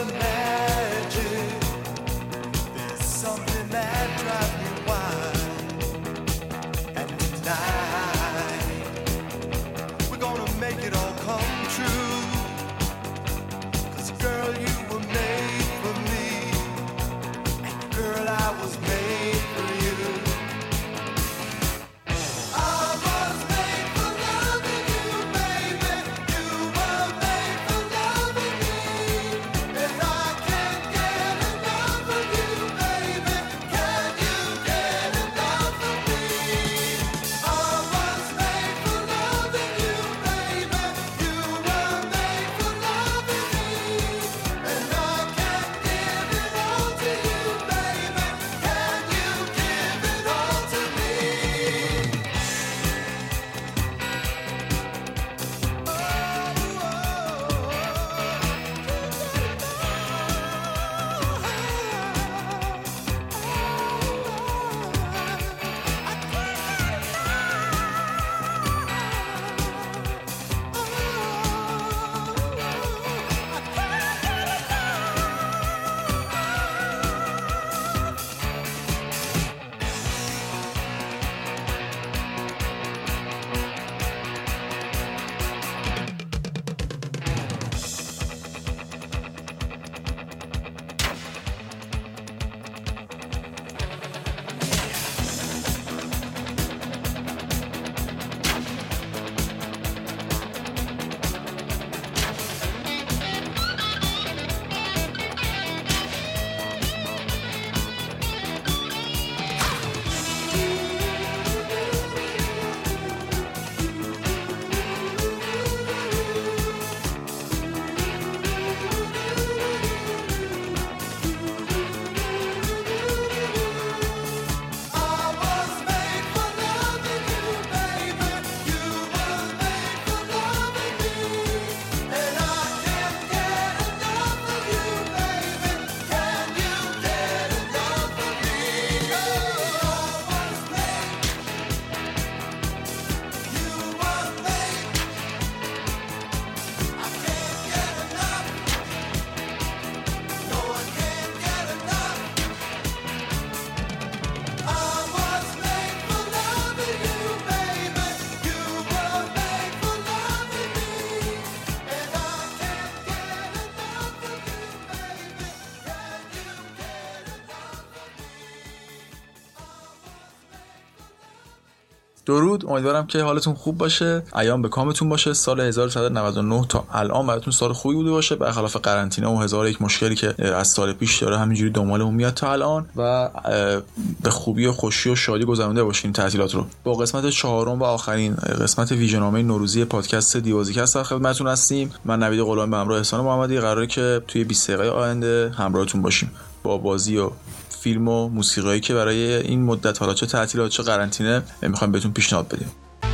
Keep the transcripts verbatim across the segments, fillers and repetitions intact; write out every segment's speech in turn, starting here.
درود، امیدوارم که حالتون خوب باشه، ایام به کامتون باشه. سال هزار و سیصد و نود و نه تا الان براتون سال خوبی بوده باشه، برخلاف قرنطینه و هزار و یک مشکلی که از سال پیش داره همینجوری دنبالمون میاد تا الان، و به خوبی و خوشی و شادی گذرونده باشین تعطیلات رو. با قسمت چهارم و آخرین قسمت ویژنامه نوروزی پادکست دیوازیکست در خدمتتون هستیم. من نوید غلامی به همراه احسان محمدی قراره که توی بیست دقیقه آینده همراهتون باشیم با بازی و فیلم و موسیقایی که برای این مدت، حالا چه تعطیلات چه قرنطینه، میخوایم بهتون پیشنهاد بدیم.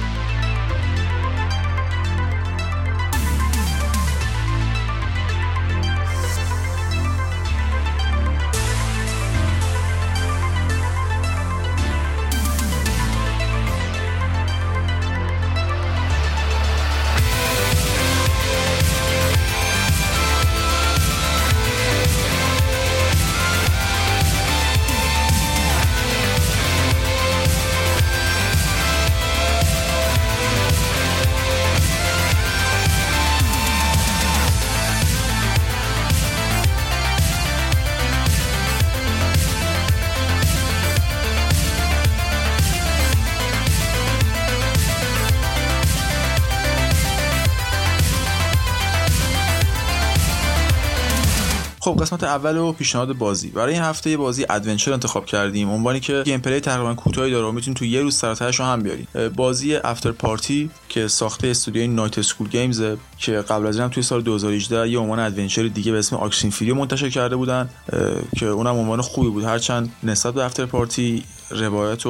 خب قسمت اول و پیشنهاد بازی. برای این هفته یه بازی ادونچر انتخاب کردیم، عنوانی که گیم پلی تقریبا کوتاهی داره و میتونید تو یه روز سراته‌اش رو هم بیارید. بازی افتر پارتی که ساخته استودیوی نایت اسکول گیمز که قبل از این هم توی سال دو هزار و هجده یه عنوان ادونچر دیگه به اسم آکسینفیری منتشر کرده بودن که اونم عنوان خوبی بود، هرچند نسبت به افتر پارتی روایت و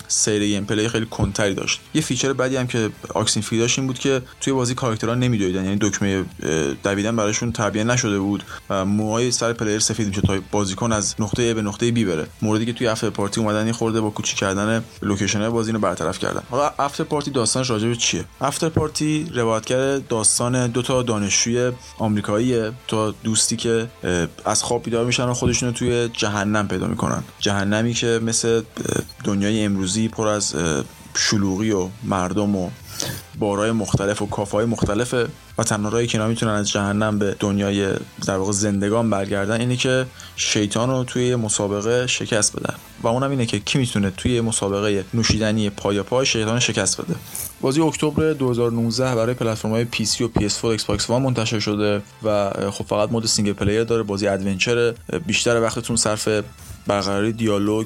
سیر گیم پلی خیلی کنتری داشت. یه فیچر بعدی هم که آکسینفری داشت این بود که توی بازی کاراکترها نمیدویدن، یعنی دکمه دویدن براشون تعبیه نشده بود و موهای سر پلیر سفید میشه تا بازیکن از نقطه A به نقطه B بره. موردی که توی افتر پارتی اومدن یه خورده با کوچیک کردن لوکیشن‌های بازی رو برطرف کردن. حالا افتر پارتی داستانش راجع به چیه؟ افتر پارتی روایتگر داستان دو تا دانشجوی آمریکاییه، تو دوستی که از خواب بیدار میشن و خودشون رو توی جهنم پیدا میکنن. جهنمی که مثل دنیای امروزی پر از شلوغی و مردم و بارهای مختلف و کافه‌های مختلفه و تنها راهی که اینا میتونن از جهنم به دنیای در واقع زندگان برگردن اینه که شیطان رو توی مسابقه شکست بدن و اونم اینه که کی میتونه توی مسابقه نوشیدنی پایا پای شیطان شکست بده. بازی اکتبر دو هزار و نوزده برای پلتفرم‌های پی سی و پی اس فور و ایکس باکس وان منتشر شده و خب فقط مود سینگل پلیر داره. بازی ادونچر، بیشتر وقتتون صرف برقراری دیالوگ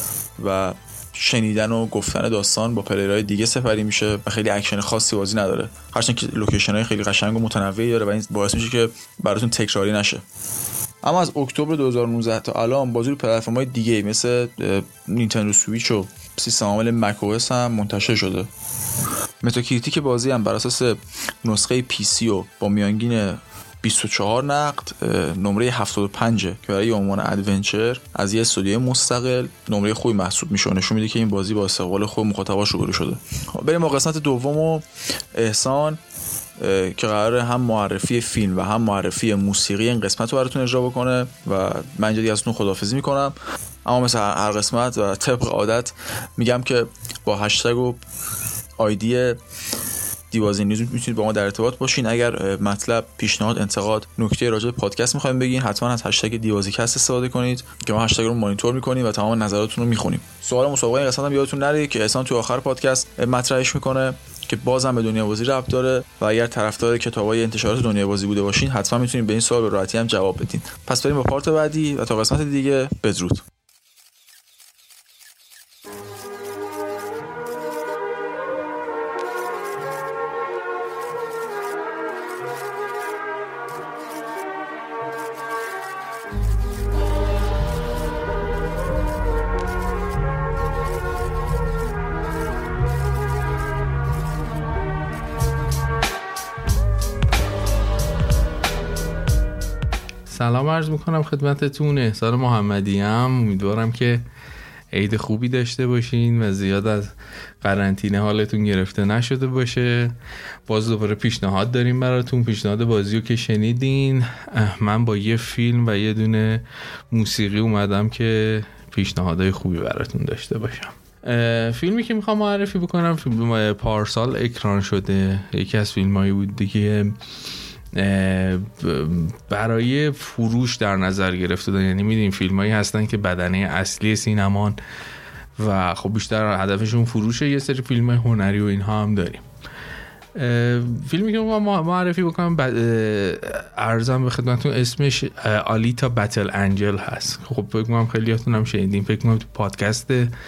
و شنیدن و گفتن داستان با پلیرهای دیگه سپری میشه و خیلی اکشن خاصی بازی نداره، هرچند که لوکیشن‌های خیلی قشنگ و متنوعی داره و این باعث میشه که براتون تکراری نشه. اما از اکتبر دو هزار و نوزده تا الان بازی رو پلتفرم‌های دیگه مثل نینتندو سویچ و سیستم عامل مک او اس هم منتشر شده. متاکریتیک بازی هم بر اساس نسخه پی سی و با میانگین بیست و چهار نقد نمره هفتاد و پنج که برای عنوان ادونچر از یه استودیوی مستقل نمره خوبی محسوب میشه و نشون میده که این بازی با استقبال خوب مخاطباش روبرو شده. بریم با قسمت دوم و احسان که قراره هم معرفی فیلم و هم معرفی موسیقی این قسمت رو براتون اجرا بکنه و من اینجا دیگه ازتون خداحافظی میکنم. اما مثل هر قسمت و طبق عادت میگم که با هشتگ و آیدی دیوازی نیوز میتونید با ما در ارتباط باشین. اگر مطلب، پیشنهاد، انتقاد، نکته راجع به پادکست میخوایم بگین حتما از هشتگ دیوازی کست استفاده کنید که ما هشتگ رو مانیتور میکنیم و تمام نظراتتون رو میخونیم. سوال مسابقه این قسمت هم یادتون نره که احسان تو آخر پادکست مطرحش میکنه که بازم به دنیا بازی ربط داره و اگر طرفدار کتابای انتشارات دنیا بازی بوده باشین حتما میتونید به این سوال به راحتی هم جواب بدین. پس بریم با پارت بعدی و تا قسمت دیگه بدرود. سلام عرض میکنم خدمتتون. احسان محمدی ام. امیدوارم که عید خوبی داشته باشین و زیاد از قرنطینه حالتون گرفته نشده باشه. باز دوباره پیشنهاد داریم براتون. پیشنهاد بازیو که شنیدین، من با یه فیلم و یه دونه موسیقی اومدم که پیشنهادهای خوبی براتون داشته باشم. فیلمی که میخوام معرفی بکنم فیلم پارسال اکران شده، یکی از فیلمایی بود دیگه برای فروش در نظر گرفته دارن. یعنی میدونیم فیلمایی هستن که بدنه اصلی سینمان و خب بیشتر هدفشون فروشه. یه سری فیلم هنری و اینها هم داریم. فیلمی که ما معرفی بکنم ارزم به خدمتتون اسمش آلیتا بتل انجل هست. خب فکر کنم خیلیاتون هم شنیدین. فکر کنم تو پادکست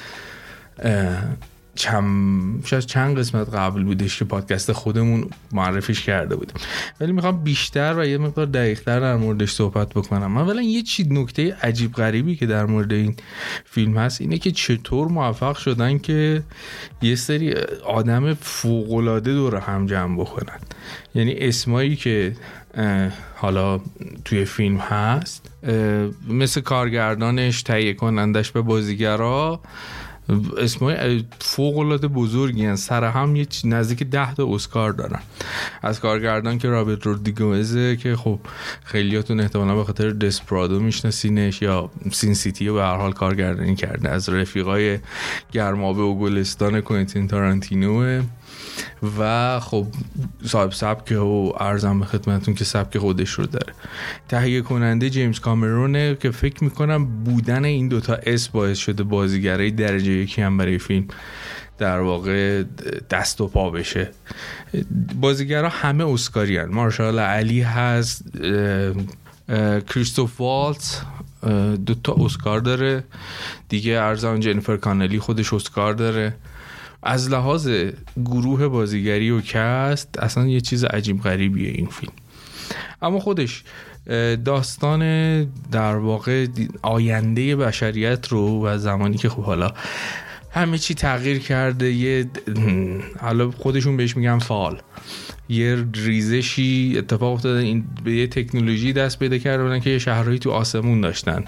چند شاید چند قسمت قبل بودش که پادکست خودمون معرفیش کرده بودیم، ولی میخوام بیشتر و یه مقدار دقیق‌تر در موردش صحبت بکنم. من اولا یه چیز نکته عجیب غریبی که در مورد این فیلم هست اینه که چطور موفق شدن که یه سری آدم فوق‌العاده دور هم جمع بکنن. یعنی اسمایی که حالا توی فیلم هست مثل کارگردانش، تهیه کنندش به بازیگرا، اسمای فوق‌العاده بزرگی هستن. سر هم یه نزدیک ده تا اسکار دارن. از کارگردان که رابرت رودریگزه که خب خیلیاتون احتمالاً به خاطر دسپرادو میشناسینش یا سین سیتی رو به هر حال کارگردانی کرده. از رفیقای گرمابه و گلستان کوئنتین تارانتینو و خب صاحب سبک و ارزم به خدمتتون که سبک خودش رو داره. تهیه کننده جیمز کامرونه که فکر میکنم بودن این دوتا اسم باعث شده بازیگرای درجه یکی هم برای فیلم در واقع دست و پا بشه. بازیگرها همه اسکاری هستند. مارشال علی هست، کریستوف والتز دو تا اسکار داره دیگه، ارزان جنیفر کانلی خودش اسکار داره. از لحاظ گروه بازیگری و کست اصلا یه چیز عجیب غریبیه این فیلم. اما خودش داستان در واقع آینده بشریت رو و زمانی که خب حالا همه چی تغییر کرده. یه حالا خودشون بهش میگن فال، یه ریزشی اتفاق افتاده، این به یه تکنولوژی دست پیدا کردن که یه شهرهایی تو آسمون داشتن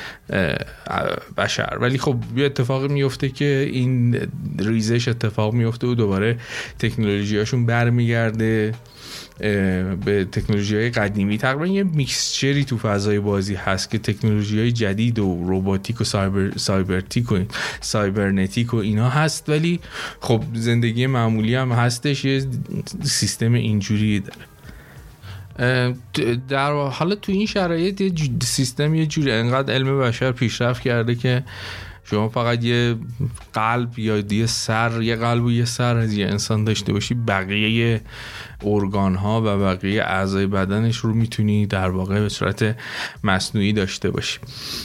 بشر، ولی خب یه اتفاقی میفته که این ریزش اتفاق میفته و دوباره تکنولوژیاشون برمیگرده به تکنولوژی‌های قدیمی. تقریبا یه میکسچری تو فضای بازی هست که تکنولوژی‌های جدید و روباتیک و سایبر سایبرتیک و سایبرنتیک و اینا هست، ولی خب زندگی معمولی هم هستش، یه سیستم اینجوری داره. در حالا تو این شرایط یه سیستم یه جوری انقدر علم بشر پیشرفت کرده که شما فقط یه قلب یا یه سر، یه قلب و یه سر از یه انسان داشته باشی، بقیه ارگان ها و بقیه اعضای بدنش رو میتونی در واقع به صورت مصنوعی داشته باشی.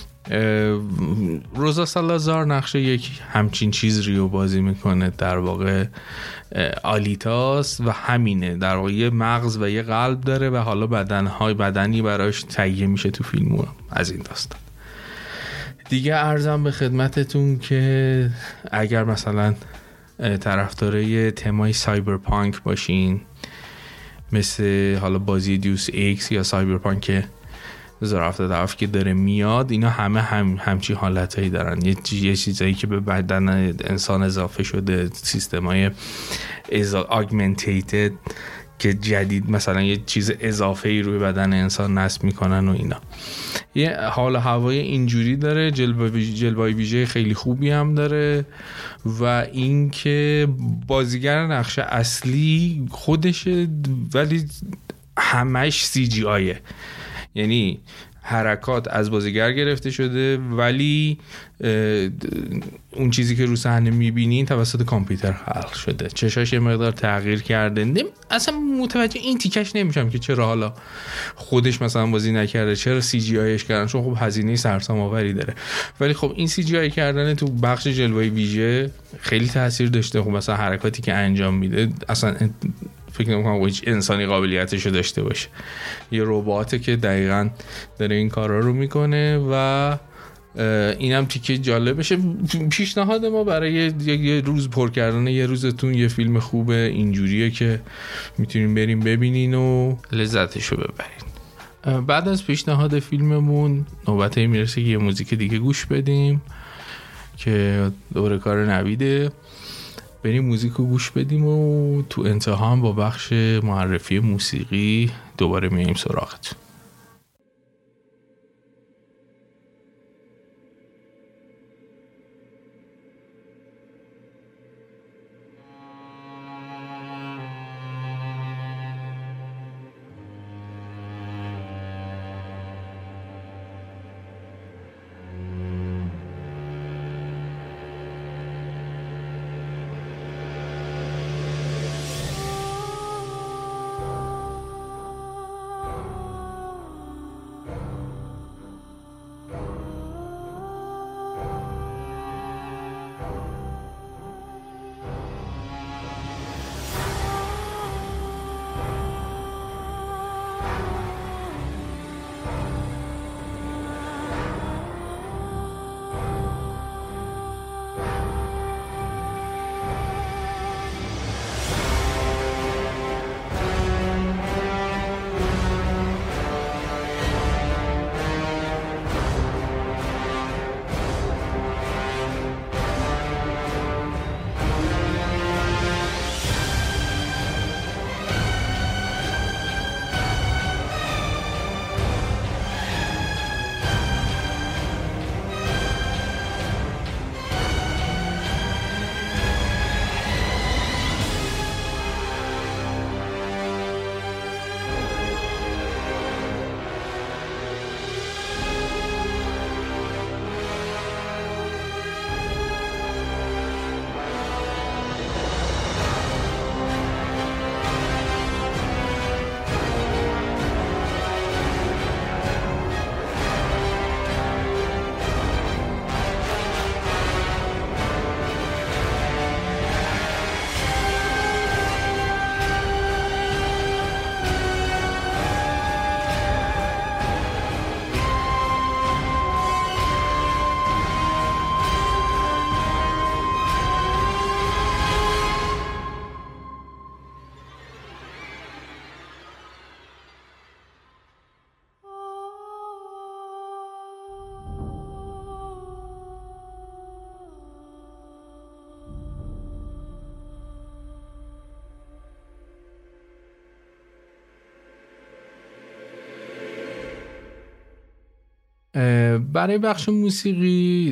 روزا سالازار نقشه یک همچین چیز رو بازی میکنه، در واقع آلیتاس و همینه، در واقع یه مغز و یه قلب داره و حالا بدنهای بدنی براش تهیه میشه تو فیلمو از این داستان. دیگه عرضم به خدمتتون که اگر مثلا طرفدار تمای سایبرپانک باشین، مثل حالا بازی دیوس ایکس یا سایبرپانک هزار و هفتصد و هفت که داره میاد، اینا همه هم همچی حالتایی دارن، یه, یه چیزایی که به بدن انسان اضافه شده، سیستمای آگمنتیتد که جدید مثلا یه چیز اضافه‌ای روی بدن انسان نصب میکنن و اینا. یه حال هوای اینجوری داره، جلوه ویژه خیلی خوبی هم داره و اینکه بازیگر نقش اصلی خودشه ولی همش سی جی آیه، یعنی حرکات از بازیگر گرفته شده ولی اون چیزی که رو صحنه میبینین توسط کامپیوتر خلق شده، چشاش یه مقدار تغییر کرده. نم... اصلا متوجه این تیکش نمیشم که چرا حالا خودش مثلا بازی نکرده، چرا سی جی آیش کردن، چون خب هزینه سرسام آوری داره، ولی خب این سی جی آی کردن تو بخش جلوه ویژه خیلی تاثیر داشته. خب مثلا حرکاتی که انجام میده اصلا فکر نمی‌کنم هیچ انسانی قابلیتشو داشته باشه، یه رباته که دقیقاً داره این کارا رو میکنه و اینم تیکه جالب بشه. پیشنهاد ما برای یه, یه روز پر کردن یه روزتون یه فیلم خوب اینجوریه که میتونین بریم ببینین و لذتشو ببرین. بعد از پیشنهاد فیلممون نوبته میرسه که یه موزیک دیگه گوش بدیم که دوره کار نویده. بریم موزیک رو گوش بدیم و تو انتها هم با بخش معرفی موسیقی دوباره میایم سراغتون. برای بخش موسیقی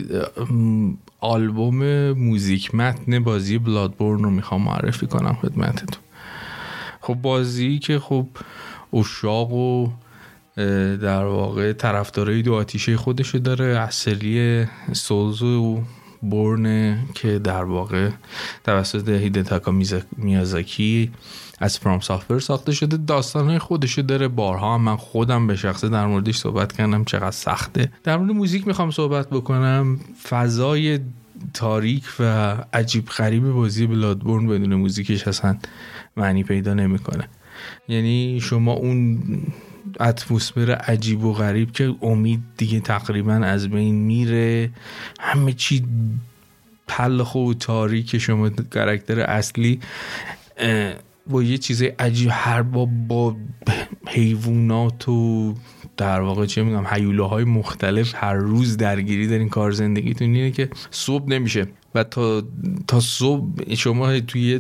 آلبوم موزیک متن بازی بلادبورن رو میخوام معرفی کنم خدمتتون. خب بازی که خب اشاق و در واقع طرفدارای دو آتیشه خودشو داره، از سری سولز و بورن که در واقع توسط هیدتاکا میازاکی از فرام سافتور ساخته شده. داستانهای خودشو داره، بارها هم من خودم به شخصه در موردش صحبت کردم چقدر سخته. در مورد موزیک میخوام صحبت بکنم. فضای تاریک و عجیب غریب بازی بلادبورن بدون موزیکش اصلا معنی پیدا نمیکنه. یعنی شما اون اتمسفر عجیب و غریب که امید دیگه تقریبا از بین میره، همه چی پلخ و تاریک، شما کاراکتر اصلی با یه چیز عجیب هر با با حیوانات و در واقع چه میگم هیولاهای مختلف هر روز درگیری دارین. کار زندگیتون اینه که صبح نمیشه و تا تا صبح شما توی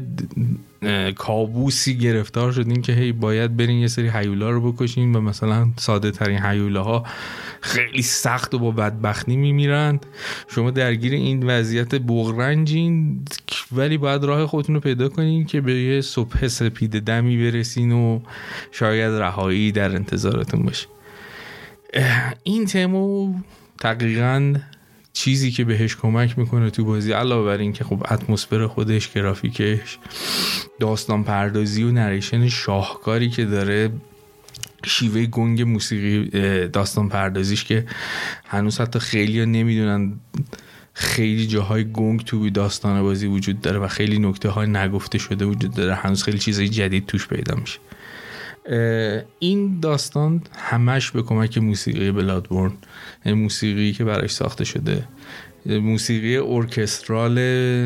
کابوسی گرفتار شدین که هی باید برین یه سری هیولا رو بکشین و مثلا ساده ترین هیولاها خیلی سخت و با بدبختی میمیرن. شما درگیر این وضعیت بغرنجین ولی باید راه خودتون رو پیدا کنین که به یه صبح سپید دمی برسین و شاید رهایی در انتظارتون باشه. این تمو دقیقاً چیزی که بهش کمک میکنه تو بازی، علاوه بر این که خب اتمسفر خودش، گرافیکش، داستان پردازی و نریشن شاهکاری که داره، شیوه گنگ موسیقی داستان پردازیش که هنوز حتی خیلی ها نمیدونن خیلی جاهای گنگ توی داستان بازی وجود داره و خیلی نکته های نگفته شده وجود داره، هنوز خیلی چیزای جدید توش پیدا میشه. این داستان همش به کمک موسیقی بلادبورن، موسیقی که براش ساخته شده، موسیقی ارکسترال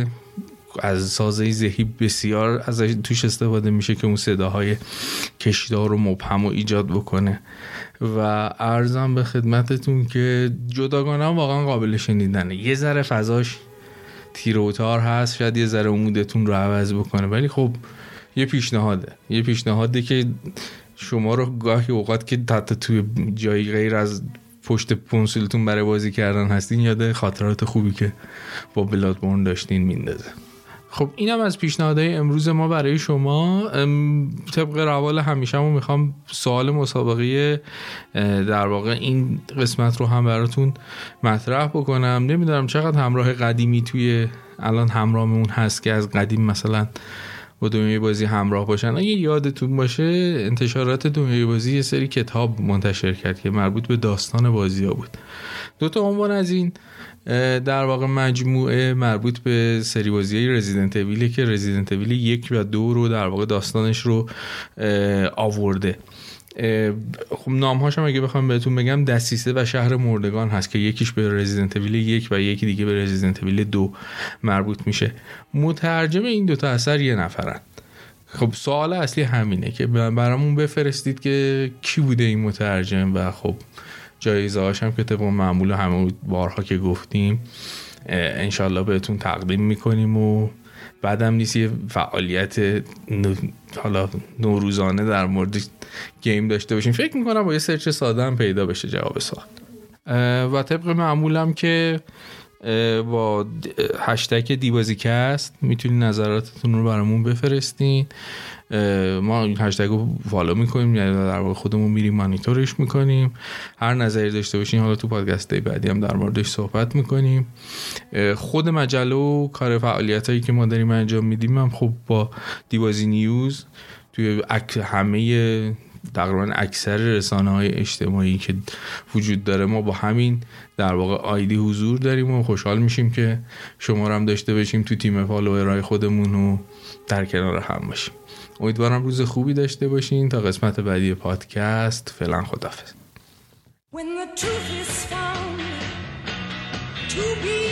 از سازه ذهی بسیار از توش استفاده میشه که اون صداهای کشدار و مبهم رو ایجاد بکنه و عرضم به خدمتتون که جداگانه واقعا قابل شنیدنه. یه ذره فضاش تیر و تار هست، شاید یه ذره امودتون رو عوض بکنه، ولی خب یه پیشنهاده یه پیشنهاده که شما رو گاهی اوقات که حتی توی جایی غیر از پشت کنسولتون برای بازی کردن هستین یاد خاطرات خوبی که با بلادبورن داشتین میندازه. خب اینم از پیشنهادهای امروز ما برای شما. طبق روال همیشه‌مون میخوام سوال مسابقه در واقع این قسمت رو هم براتون مطرح بکنم. نمیدونم چقدر همراه قدیمی توی الان همراهمون هست که از قدیم مثلا با دنیای بازی همراه باشن. اگه یادتون باشه انتشارات دنیای بازی یه سری کتاب منتشر کرد که مربوط به داستان بازی ها بود. دو تا عنوان از این در واقع مجموعه مربوط به سری بازی های رزیدنت اویل که رزیدنت اویل یک و دو رو در واقع داستانش رو آورده. خب نام‌هاش هم اگه بخوام بهتون بگم دسیسه و شهر مردگان هست که یکیش به رزیدنت اویل یک و یکی دیگه به رزیدنت اویل دو مربوط میشه. مترجم این دوتا اثر یه نفرن. خب سوال اصلی همینه که برامون بفرستید که کی بوده این مترجم و خب جایزه هاش هم که طبق معمول همه بارها که گفتیم انشالله بهتون تقدیم میکنیم و بعدم نیست یه فعالیت نو... حالا نوروزانه در مورد گیم داشته باشیم. فکر میکنم با یه سرچ ساده هم پیدا بشه جواب سوال. و طبق معمولم که با هشتگ دیبازیکست میتونین نظراتتون رو برامون بفرستین. ما این هشتگ رو فالو میکنیم، یعنی در واقع خودمون میریم مانیتورش میکنیم. هر نظری داشته باشین حالا تو پادکست بعدی هم در موردش صحبت میکنیم. خود مجله و کار فعالیتایی که ما داریم انجام میدیم هم خب با دیبازی نیوز توی همه تقریبا اکثر رسانه‌های اجتماعی که وجود داره ما با همین در واقع آیدی حضور داریم و خوشحال میشیم که شما رو هم داشته باشیم تو تیم فالوورای خودمون و در کنار هم باشیم. امیدوارم روز خوبی داشته باشین. تا قسمت بعدی پادکست فعلا خداحافظ. When the truth is found to be